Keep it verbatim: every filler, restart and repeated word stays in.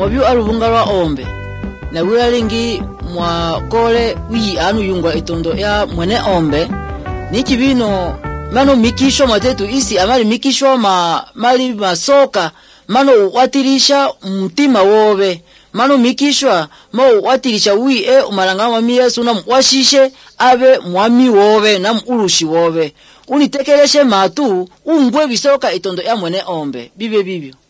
mwabyo arubungalwa ombe na wila lingi mwa kole wi anu yungwa itondo ya mwene ombe niki bino mano mikisho matetu isi amali mikisho ma mali masoka mano watirisha mtima wobe mano mikishwa mo watirisha wi e umalanga mwami Yesu na washishe abe mwami wobe na ulushi wobe unitekeleshe matu ungwe bisoka itondo ya mwene ombe bibe bibyo